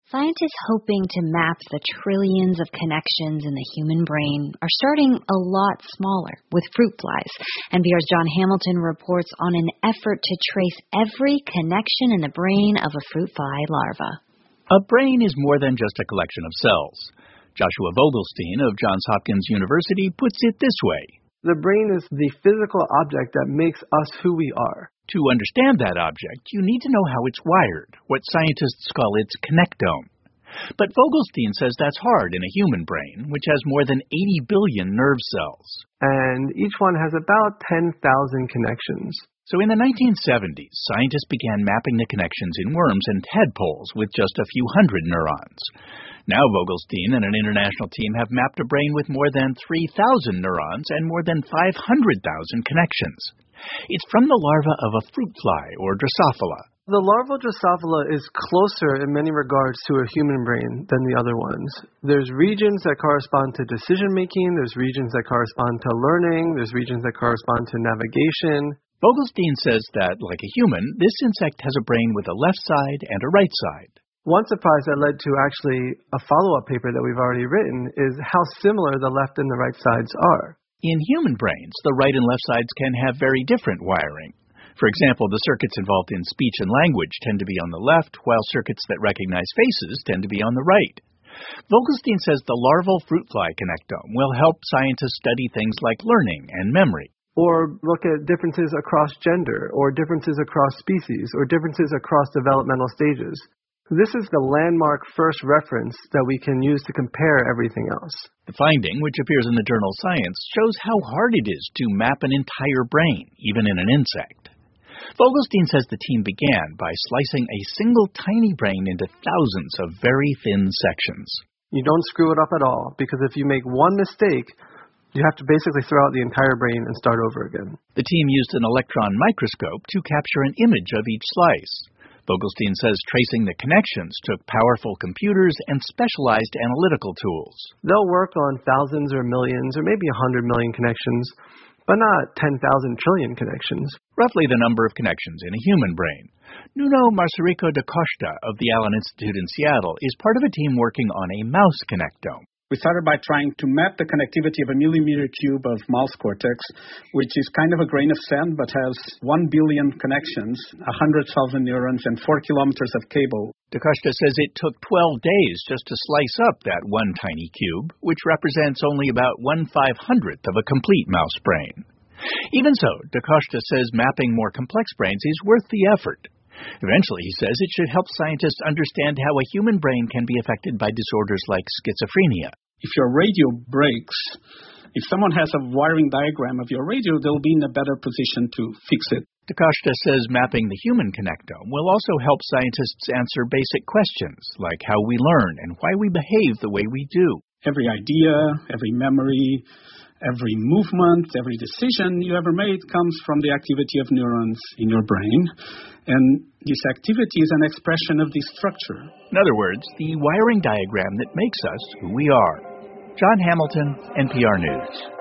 Scientists hoping to map the trillions of connections in the human brain are starting a lot smaller with fruit flies. NPR's Jon Hamilton reports on an effort to trace every connection in the brain of a fruit fly larva. A brain is more than just a collection of cells. Joshua Vogelstein of Johns Hopkins University puts it this way. The brain is the physical object that makes us who we are. To understand that object, you need to know how it's wired, what scientists call its connectome. But Vogelstein says that's hard in a human brain, which has more than 80 billion nerve cells. And each one has about 10,000 connections. So in the 1970s, scientists began mapping the connections in worms and tadpoles with just a few hundred neurons. Now Vogelstein and an international team have mapped a brain with more than 3,000 neurons and more than 500,000 connections. It's from the larva of a fruit fly, or Drosophila. The larval Drosophila is closer in many regards to a human brain than the other ones. There's regions that correspond to decision-making, there's regions that correspond to learning, there's regions that correspond to navigation. Vogelstein says that, like a human, this insect has a brain with a left side and a right side. One surprise that led to actually a follow-up paper that we've already written is how similar the left and the right sides are. In human brains, the right and left sides can have very different wiring. For example, the circuits involved in speech and language tend to be on the left, while circuits that recognize faces tend to be on the right. Vogelstein says the larval fruit fly connectome will help scientists study things like learning and memory. Or look at differences across gender, or differences across species, or differences across developmental stages. This is the landmark first reference that we can use to compare everything else. The finding, which appears in the journal Science, shows how hard it is to map an entire brain, even in an insect. Vogelstein says the team began by slicing a single tiny brain into thousands of very thin sections. You don't screw it up at all, because if you make one mistake, you have to basically throw out the entire brain and start over again. The team used an electron microscope to capture an image of each slice. Vogelstein says tracing the connections took powerful computers and specialized analytical tools. They'll work on thousands or millions or maybe 100 million connections, but not 10,000 trillion connections. Roughly the number of connections in a human brain. Nuno Marcerico da Costa of the Allen Institute in Seattle is part of a team working on a mouse connectome. We started by trying to map the connectivity of a millimeter cube of mouse cortex, which is kind of a grain of sand but has 1 billion connections, 100,000 neurons, and 4 kilometers of cable. Da Costa says it took 12 days just to slice up that one tiny cube, which represents only about 1/500th of a complete mouse brain. Even so, Da Costa says mapping more complex brains is worth the effort. Eventually, he says, it should help scientists understand how a human brain can be affected by disorders like schizophrenia. If your radio breaks, if someone has a wiring diagram of your radio, they'll be in a better position to fix it. Da Costa says mapping the human connectome will also help scientists answer basic questions, like how we learn and why we behave the way we do. Every idea, every memory, every movement, every decision you ever made comes from the activity of neurons in your brain. And this activity is an expression of this structure. In other words, the wiring diagram that makes us who we are. Jon Hamilton, NPR News.